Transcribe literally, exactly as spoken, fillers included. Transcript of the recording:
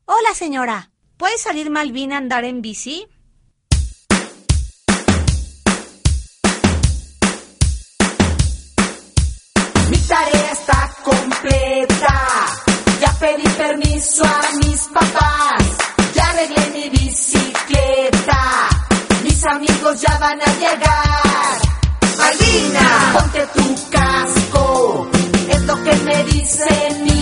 Hola, señora. ¿Puede salir Malvina a andar en bici? Mi tarea está completa. Ya pedí permiso a mis papás. Ya arreglé mi bicicleta. Mis amigos ya van a llegar. Malvina, ponte tu casco. Es lo que me dice mi